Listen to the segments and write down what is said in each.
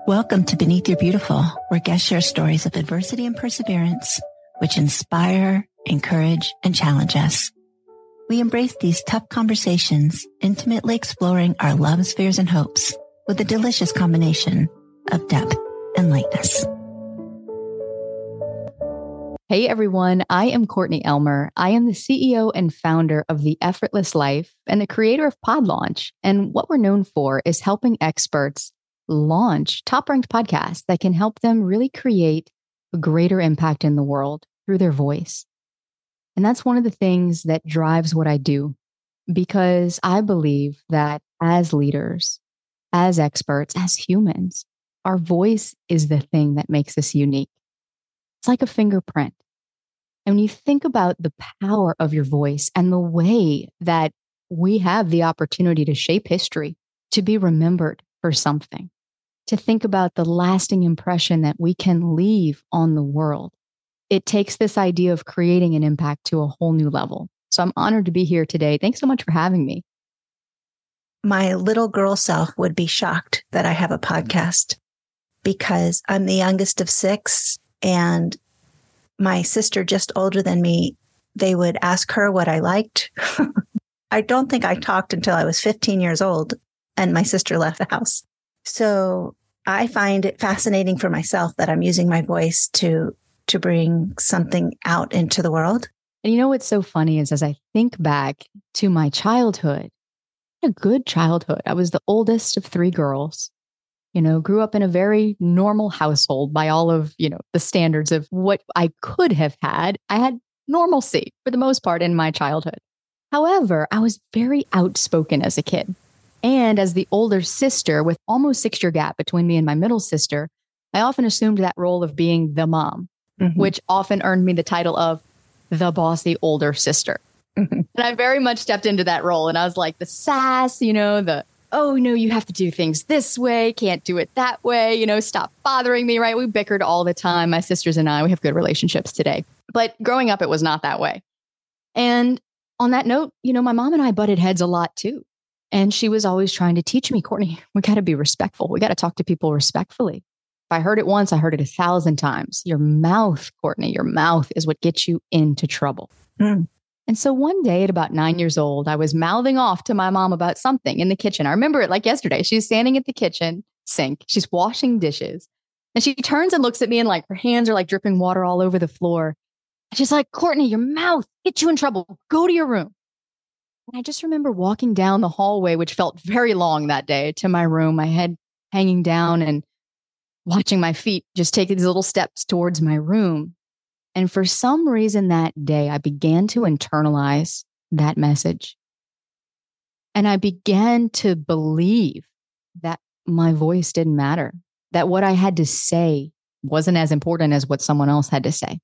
Welcome to Beneath Your Beautiful, where guests share stories of adversity and perseverance, which inspire, encourage, and challenge us. We embrace these tough conversations, intimately exploring our loves, fears, and hopes with a delicious combination of depth and lightness. Hey everyone, I am Courtney Elmer. I am the CEO and founder of The Effortless Life and the creator of PodLaunch. And what we're known for is helping experts launch top-ranked podcasts that can help them really create a greater impact in the world through their voice. And that's one of the things that drives what I do, because I believe that as leaders, as experts, as humans, our voice is the thing that makes us unique. It's like a fingerprint. And when you think about the power of your voice and the way that we have the opportunity to shape history, to be remembered for something, to think about the lasting impression that we can leave on the world, it takes this idea of creating an impact to a whole new level. So I'm honored to be here today. Thanks so much for having me. My little girl self would be shocked that I have a podcast because I'm the youngest of 6, and my sister, just older than me, they would ask her what I liked. I don't think I talked until I was 15 years old and my sister left the house. So I find it fascinating for myself that I'm using my voice to bring something out into the world. And you know what's so funny is as I think back to my childhood, a good childhood. I was the oldest of 3 girls. Grew up in a very normal household by all of, the standards of what I could have had. I had normalcy for the most part in my childhood. However, I was very outspoken as a kid. And as the older sister, with almost 6-year gap between me and my middle sister, I often assumed that role of being the mom, which often earned me the title of the bossy older sister. And I very much stepped into that role. And I was like the sass, oh, no, you have to do things this way, can't do it that way, stop bothering me, right? We bickered all the time. My sisters and I, we have good relationships today. But growing up, it was not that way. And on that note, my mom and I butted heads a lot too. And she was always trying to teach me, Courtney, we got to be respectful. We got to talk to people respectfully. If I heard it once, I heard it 1,000 times. Your mouth, Courtney, your mouth is what gets you into trouble. And so one day at about 9 years old, I was mouthing off to my mom about something in the kitchen. I remember it like yesterday. She's standing at the kitchen sink. She's washing dishes. And she turns and looks at me and like her hands are like dripping water all over the floor. And she's like, Courtney, your mouth gets you in trouble. Go to your room. And I just remember walking down the hallway, which felt very long that day, to my room, my head hanging down and watching my feet just take these little steps towards my room. And for some reason that day, I began to internalize that message. And I began to believe that my voice didn't matter, that what I had to say wasn't as important as what someone else had to say.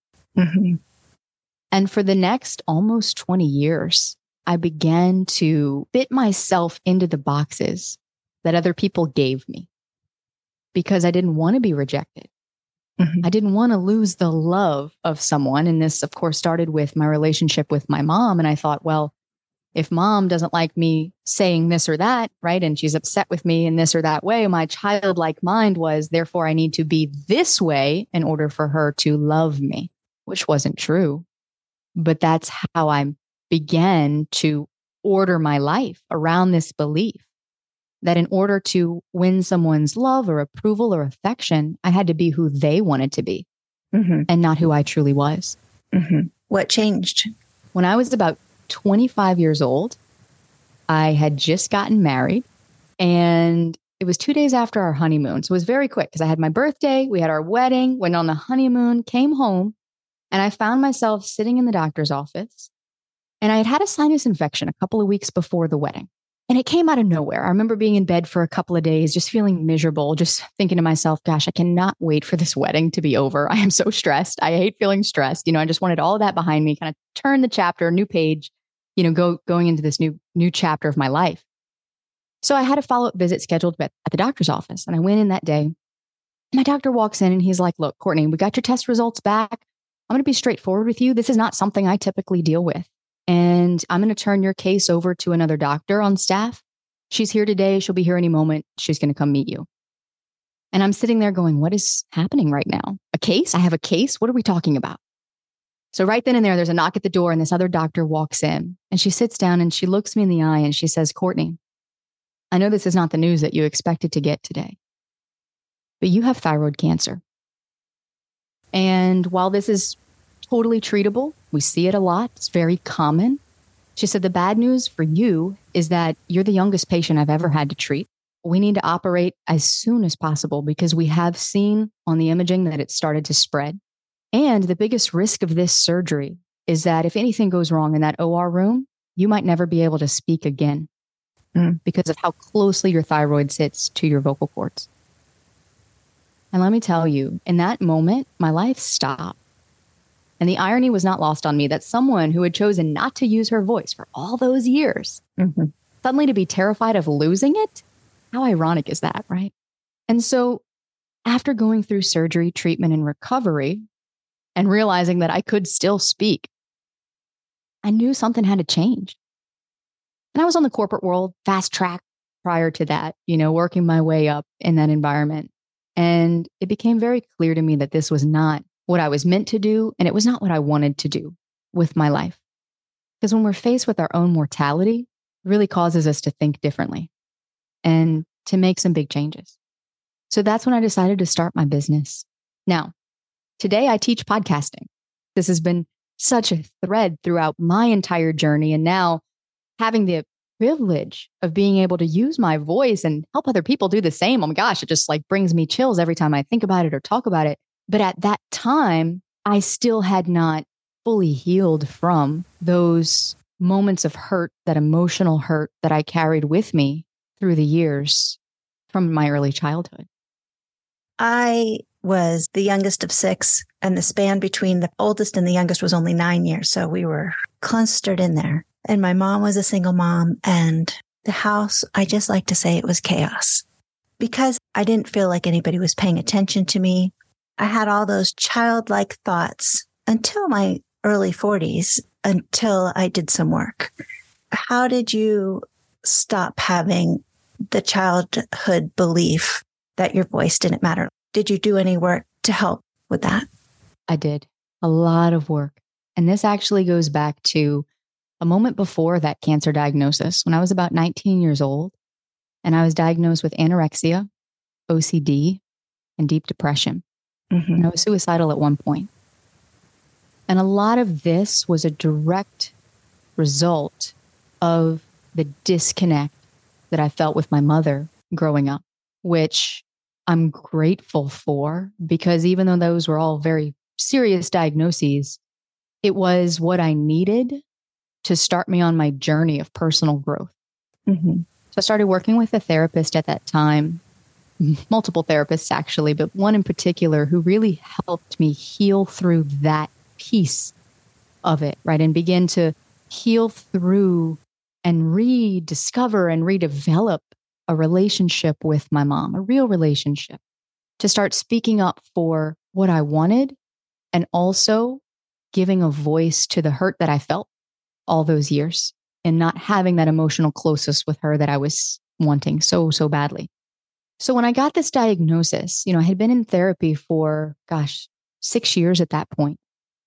And for the next almost 20 years, I began to fit myself into the boxes that other people gave me because I didn't want to be rejected. I didn't want to lose the love of someone. And this, of course, started with my relationship with my mom. And I thought, well, if mom doesn't like me saying this or that, right, and she's upset with me in this or that way, my childlike mind was, therefore, I need to be this way in order for her to love me, which wasn't true. But that's how I began to order my life around this belief that in order to win someone's love or approval or affection, I had to be who they wanted to be and not who I truly was. What changed? When I was about 25 years old, I had just gotten married, and it was 2 days after our honeymoon. So it was very quick because I had my birthday, we had our wedding, went on the honeymoon, came home, and I found myself sitting in the doctor's office. And I had had a sinus infection a couple of weeks before the wedding. And it came out of nowhere. I remember being in bed for a couple of days, just feeling miserable, just thinking to myself, gosh, I cannot wait for this wedding to be over. I am so stressed. I hate feeling stressed. I just wanted all of that behind me, kind of turn the chapter, new page, going into this new chapter of my life. So I had a follow-up visit scheduled at the doctor's office. And I went in that day. My doctor walks in and he's like, look, Courtney, we got your test results back. I'm going to be straightforward with you. This is not something I typically deal with. And I'm going to turn your case over to another doctor on staff. She's here today. She'll be here any moment. She's going to come meet you. And I'm sitting there going, what is happening right now? A case? I have a case? What are we talking about? So right then and there's a knock at the door and this other doctor walks in and she sits down and she looks me in the eye and she says, Courtney, I know this is not the news that you expected to get today, but you have thyroid cancer. And while this is totally treatable, we see it a lot, it's very common. She said, the bad news for you is that you're the youngest patient I've ever had to treat. We need to operate as soon as possible because we have seen on the imaging that it started to spread. And the biggest risk of this surgery is that if anything goes wrong in that OR room, you might never be able to speak again because of how closely your thyroid sits to your vocal cords. And let me tell you, in that moment, my life stopped. And the irony was not lost on me that someone who had chosen not to use her voice for all those years, suddenly to be terrified of losing it, how ironic is that, right? And so after going through surgery, treatment, and recovery, and realizing that I could still speak, I knew something had to change. And I was on the corporate world, fast track prior to that, working my way up in that environment. And it became very clear to me that this was not what I was meant to do, and it was not what I wanted to do with my life. Because when we're faced with our own mortality, it really causes us to think differently and to make some big changes. So that's when I decided to start my business. Now, today I teach podcasting. This has been such a thread throughout my entire journey. And now having the privilege of being able to use my voice and help other people do the same. Oh my gosh, it just brings me chills every time I think about it or talk about it. But at that time, I still had not fully healed from those moments of hurt, that emotional hurt that I carried with me through the years from my early childhood. I was the youngest of 6, and the span between the oldest and the youngest was only 9 years. So we were clustered in there. And my mom was a single mom, and the house, I just like to say it was chaos because I didn't feel like anybody was paying attention to me. I had all those childlike thoughts until my early 40s, until I did some work. How did you stop having the childhood belief that your voice didn't matter? Did you do any work to help with that? I did a lot of work. And this actually goes back to a moment before that cancer diagnosis, when I was about 19 years old, and I was diagnosed with anorexia, OCD, and deep depression. And I was suicidal at one point. And a lot of this was a direct result of the disconnect that I felt with my mother growing up, which I'm grateful for, because even though those were all very serious diagnoses, it was what I needed to start me on my journey of personal growth. So I started working with a therapist at that time, multiple therapists actually, but one in particular who really helped me heal through that piece of it, right? And begin to heal through and rediscover and redevelop a relationship with my mom, a real relationship, to start speaking up for what I wanted and also giving a voice to the hurt that I felt all those years and not having that emotional closeness with her that I was wanting so badly. So when I got this diagnosis, I had been in therapy for, 6 years at that point,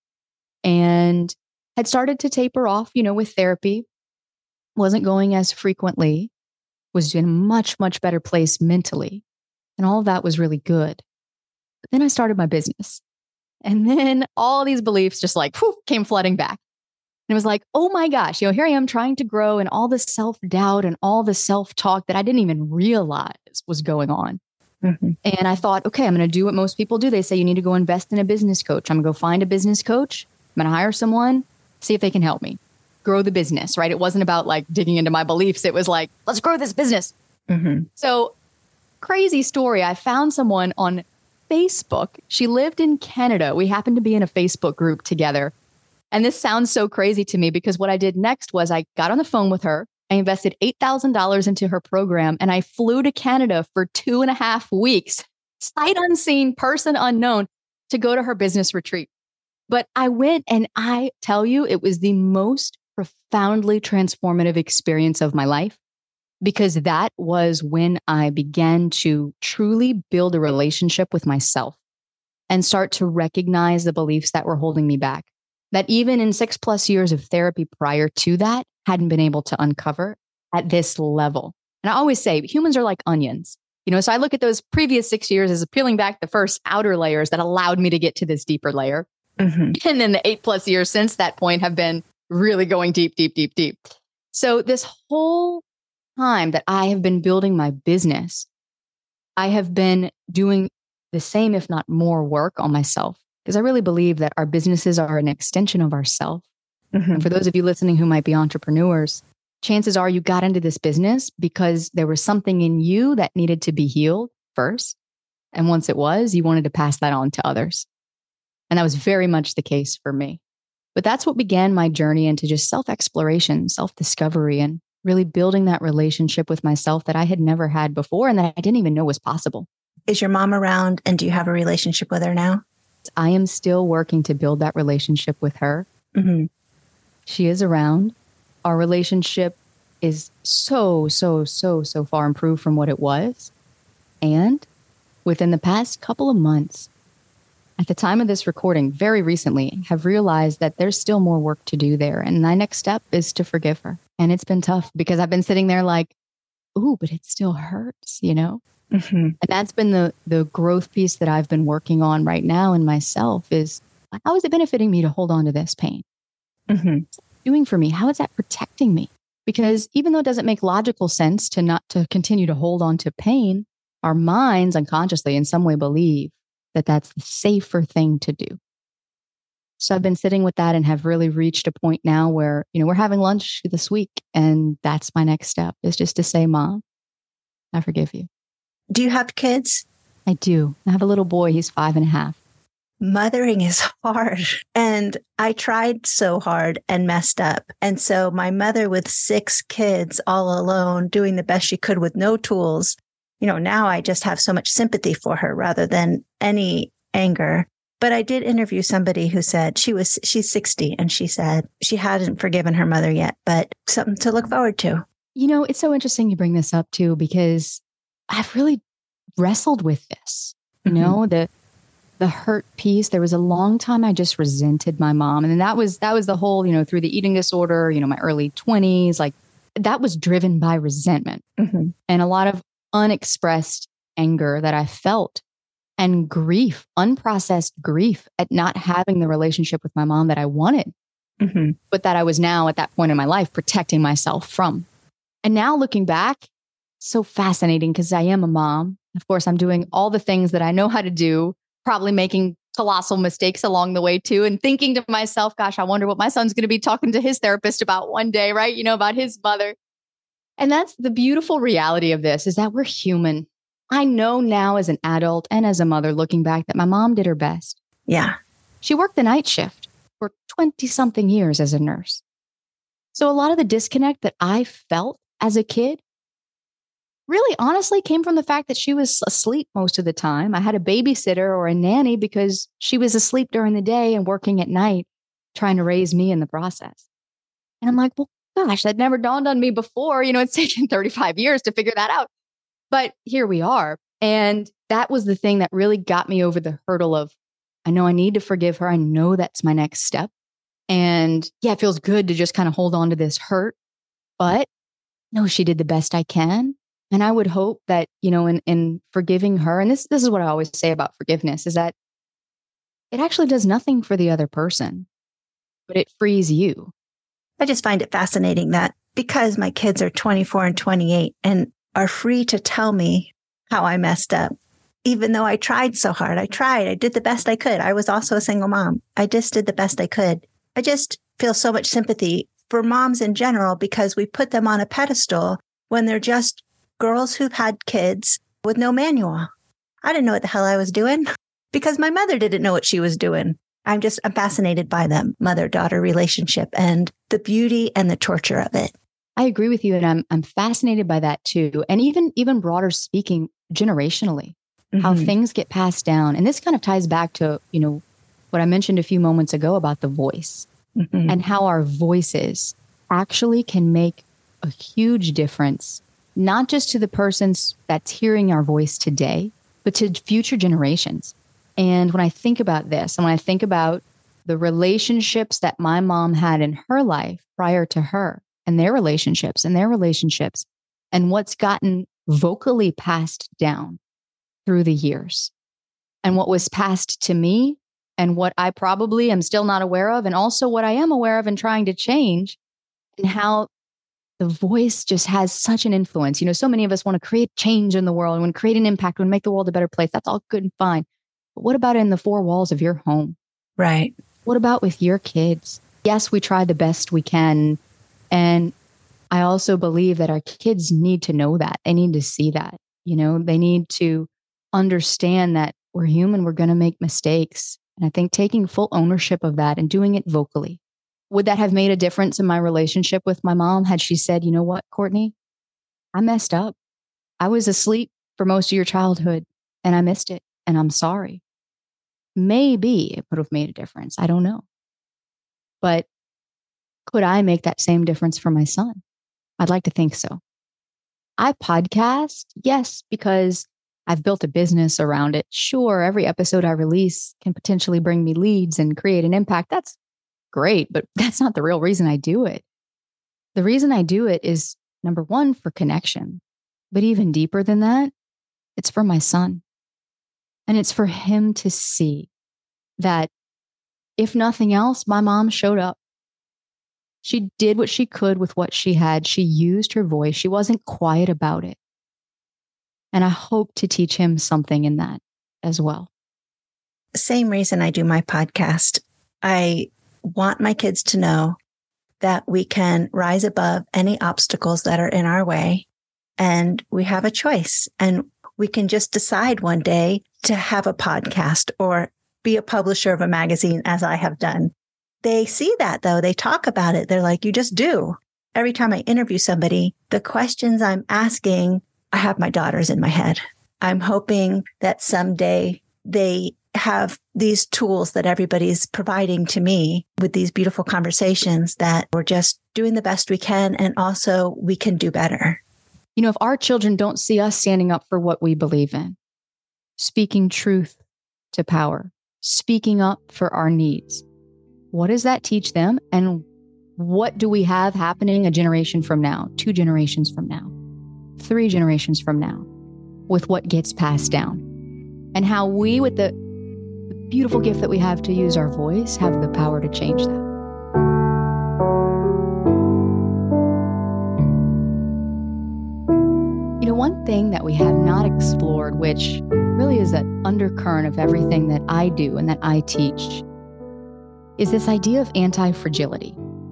and had started to taper off, with therapy, wasn't going as frequently, was in a much, much better place mentally. And all of that was really good. But then I started my business. And then all these beliefs just came flooding back. And it was like, oh my gosh, here I am trying to grow, and all the self-doubt and all the self-talk that I didn't even realize was going on. And I thought, okay, I'm going to do what most people do. They say you need to go invest in a business coach. I'm going to go find a business coach. I'm going to hire someone, see if they can help me grow the business, right? It wasn't about digging into my beliefs. It was let's grow this business. So crazy story. I found someone on Facebook. She lived in Canada. We happened to be in a Facebook group together. And this sounds so crazy to me because what I did next was I got on the phone with her. I invested $8,000 into her program, and I flew to Canada for 2.5 weeks, sight unseen, person unknown, to go to her business retreat. But I went, and I tell you, it was the most profoundly transformative experience of my life. because that was when I began to truly build a relationship with myself and start to recognize the beliefs that were holding me back, that even in 6+ years of therapy prior to that, hadn't been able to uncover at this level. And I always say humans are like onions. So I look at those previous 6 years as peeling back the first outer layers that allowed me to get to this deeper layer. And then the 8+ years since that point have been really going deep, deep, deep, deep. So this whole time that I have been building my business, I have been doing the same, if not more work on myself, because I really believe that our businesses are an extension of ourselves. And for those of you listening who might be entrepreneurs, chances are you got into this business because there was something in you that needed to be healed first. And once it was, you wanted to pass that on to others. And that was very much the case for me. But that's what began my journey into just self-exploration, self-discovery, and really building that relationship with myself that I had never had before and that I didn't even know was possible. Is your mom around, and do you have a relationship with her now? I am still working to build that relationship with her. She is around. Our relationship is so far improved from what it was. And within the past couple of months, at the time of this recording, very recently, have realized that there's still more work to do there. And my next step is to forgive her. And it's been tough because I've been sitting there like, ooh, but it still hurts, And that's been the growth piece that I've been working on right now in myself is, how is it benefiting me to hold on to this pain? What's it doing for me? How is that protecting me? Because even though it doesn't make logical sense to not to continue to hold on to pain, our minds unconsciously in some way believe that that's the safer thing to do. So I've been sitting with that and have really reached a point now where, we're having lunch this week. And that's my next step, is just to say, Mom, I forgive you. Do you have kids? I do. I have a little boy. He's 5.5. Mothering is hard. And I tried so hard and messed up. And so my mother with 6 kids all alone, doing the best she could with no tools, now I just have so much sympathy for her rather than any anger. But I did interview somebody who said she's 60 and she said she hadn't forgiven her mother yet, but something to look forward to. It's so interesting you bring this up too, because I've really wrestled with this, the hurt piece. There was a long time I just resented my mom. And then that was the whole, through the eating disorder, my early 20s, like that was driven by resentment and a lot of unexpressed anger that I felt, and grief, unprocessed grief at not having the relationship with my mom that I wanted, but that I was now at that point in my life protecting myself from. And now looking back, so fascinating because I am a mom. Of course, I'm doing all the things that I know how to do, probably making colossal mistakes along the way too, and thinking to myself, gosh, I wonder what my son's going to be talking to his therapist about one day, right? About his mother. And that's the beautiful reality of this, is that we're human. I know now as an adult and as a mother looking back that my mom did her best. Yeah. She worked the night shift for 20-something years as a nurse. So a lot of the disconnect that I felt as a kid really honestly came from the fact that she was asleep most of the time. I had a babysitter or a nanny because she was asleep during the day and working at night, trying to raise me in the process. And I'm like, well, gosh, that never dawned on me before. It's taken 35 years to figure that out. But here we are. And that was the thing that really got me over the hurdle of, I know I need to forgive her. I know that's my next step. And yeah, it feels good to just kind of hold on to this hurt. But no, she did the best I can. And I would hope that, in forgiving her, and this is what I always say about forgiveness, is that it actually does nothing for the other person, but it frees you. I just find it fascinating that because my kids are 24 and 28 and are free to tell me how I messed up, even though I tried so hard. I did the best I could. I was also a single mom. I just did the best I could. I just feel so much sympathy for moms in general because we put them on a pedestal when they're just girls who've had kids with no manual. I didn't know what the hell I was doing because my mother didn't know what she was doing. I'm fascinated by the mother-daughter relationship and the beauty and the torture of it. I agree with you. And I'm fascinated by that too. And even broader speaking, generationally, how things get passed down. And this kind of ties back to, what I mentioned a few moments ago about the voice and how our voices actually can make a huge difference not just to the persons that's hearing our voice today, but to future generations. And when I think about this, and when I think about the relationships that my mom had in her life prior to her, and their relationships, and what's gotten vocally passed down through the years, and what was passed to me, and what I probably am still not aware of, and also what I am aware of and trying to change, and how the voice just has such an influence. So many of us want to create change in the world, and want to create an impact, want to make the world a better place. That's all good and fine. But what about in the four walls of your home? Right. What about with your kids? Yes, we try the best we can. And I also believe that our kids need to know that. They need to see that. They need to understand that we're human, we're going to make mistakes. And I think taking full ownership of that and doing it vocally. Would that have made a difference in my relationship with my mom had she said, you know what, Courtney, I messed up. I was asleep for most of your childhood and I missed it and I'm sorry. Maybe it would have made a difference. I don't know. But could I make that same difference for my son? I'd like to think so. I podcast, yes, because I've built a business around it. Sure, every episode I release can potentially bring me leads and create an impact. That's great, but that's not the real reason I do it. The reason I do it is, number one, for connection. But even deeper than that, it's for my son. And it's for him to see that, if nothing else, my mom showed up. She did what she could with what she had. She used her voice. She wasn't quiet about it. And I hope to teach him something in that as well. Same reason I do my podcast. I want my kids to know that we can rise above any obstacles that are in our way. And we have a choice. And we can just decide one day to have a podcast or be a publisher of a magazine, as I have done. They see that, though. They talk about it. They're like, you just do. Every time I interview somebody, the questions I'm asking, I have my daughters in my head. I'm hoping that someday they have these tools that everybody's providing to me with these beautiful conversations, that we're just doing the best we can. And also we can do better. If our children don't see us standing up for what we believe in, speaking truth to power, speaking up for our needs, what does that teach them? And what do we have happening a generation from now, 2 generations from now, 3 generations from now, with what gets passed down? And how we, with the beautiful gift that we have to use our voice, have the power to change that. One thing that we have not explored, which really is an undercurrent of everything that I do and that I teach, is this idea of anti-fragility.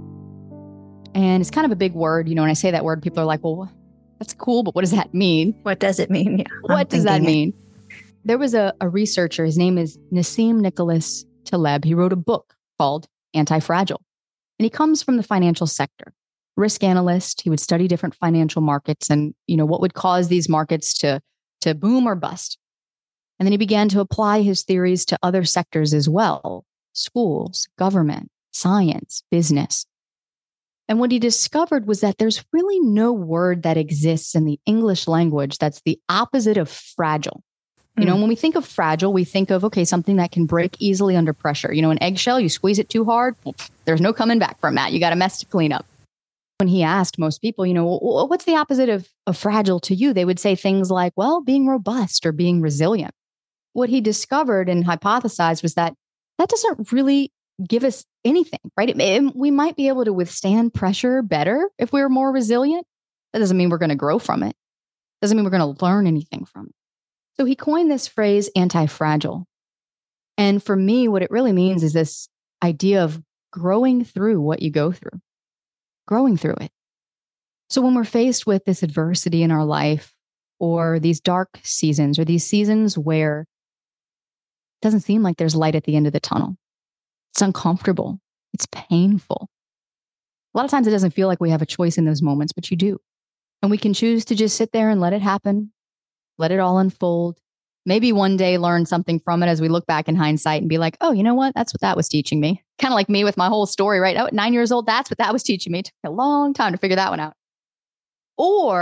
And it's kind of a big word. When I say that word, people are like, well, that's cool, but what does that mean? What does it mean? Yeah, what does that mean? There was a researcher, his name is Nassim Nicholas Taleb. He wrote a book called Anti-Fragile. And he comes from the financial sector. Risk analyst. He would study different financial markets and, what would cause these markets to boom or bust. And then he began to apply his theories to other sectors as well: schools, government, science, business. And what he discovered was that there's really no word that exists in the English language that's the opposite of fragile. When we think of fragile, we think of, something that can break easily under pressure. An eggshell, you squeeze it too hard, there's no coming back from that. You got a mess to clean up. When he asked most people, what's the opposite of fragile to you? They would say things like, well, being robust or being resilient. What he discovered and hypothesized was that doesn't really give us anything, right? We might be able to withstand pressure better if we're more resilient. That doesn't mean we're going to grow from it. Doesn't mean we're going to learn anything from it. So he coined this phrase anti-fragile. And for me, what it really means is this idea of growing through what you go through. Growing through it. So when we're faced with this adversity in our life, or these dark seasons, or these seasons where it doesn't seem like there's light at the end of the tunnel, it's uncomfortable, it's painful. A lot of times it doesn't feel like we have a choice in those moments, but you do. And we can choose to just sit there and let it happen, let it all unfold. Maybe one day learn something from it as we look back in hindsight and be like, oh, you know what? That's what that was teaching me. Kind of like me with my whole story, right? At 9 years old, that's what that was teaching me. It took a long time to figure that one out. Or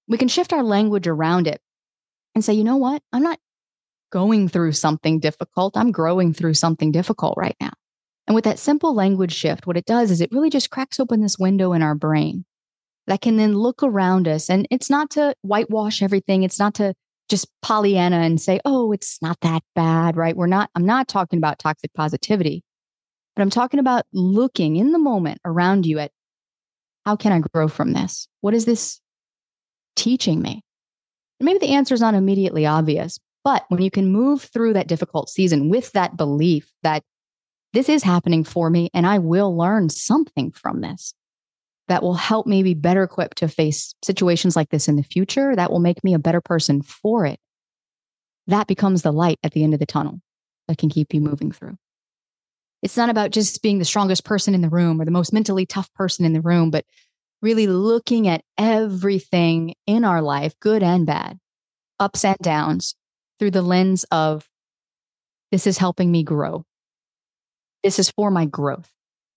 we can shift our language around it and say, you know what? I'm not going through something difficult. I'm growing through something difficult right now. And with that simple language shift, what it does is it really just cracks open this window in our brain that can then look around us. And it's not to whitewash everything. It's not to just Pollyanna and say, oh, it's not that bad, right? I'm not talking about toxic positivity, but I'm talking about looking in the moment around you at how can I grow from this? What is this teaching me? And maybe the answer is not immediately obvious, but when you can move through that difficult season with that belief that this is happening for me and I will learn something from this that will help me be better equipped to face situations like this in the future, that will make me a better person for it, that becomes the light at the end of the tunnel that can keep you moving through. It's not about just being the strongest person in the room or the most mentally tough person in the room, but really looking at everything in our life, good and bad, ups and downs, through the lens of, this is helping me grow. This is for my growth.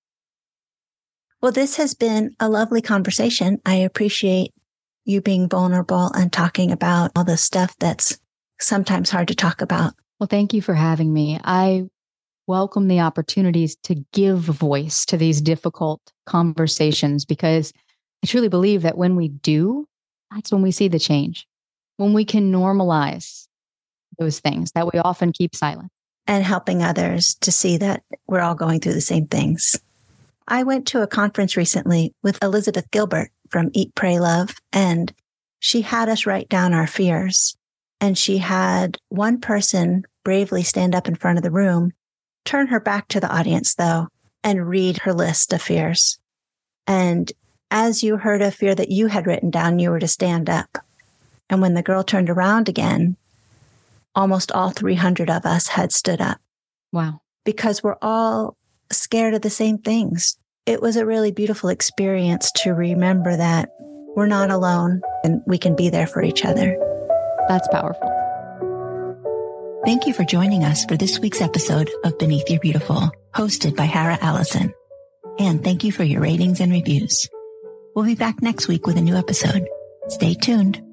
Well, this has been a lovely conversation. I appreciate you being vulnerable and talking about all the stuff that's sometimes hard to talk about. Well, thank you for having me. I welcome the opportunities to give voice to these difficult conversations, because I truly believe that when we do, that's when we see the change, when we can normalize those things that we often keep silent. And helping others to see that we're all going through the same things. I went to a conference recently with Elizabeth Gilbert from Eat, Pray, Love, and she had us write down our fears. And she had one person bravely stand up in front of the room, turn her back to the audience, though, and read her list of fears. And as you heard a fear that you had written down, you were to stand up. And when the girl turned around again, almost all 300 of us had stood up. Wow. Because we're all scared of the same things. It was a really beautiful experience to remember that we're not alone and we can be there for each other. That's powerful. Thank you for joining us for this week's episode of Beneath Your Beautiful, hosted by Hara Allison. And thank you for your ratings and reviews. We'll be back next week with a new episode. Stay tuned.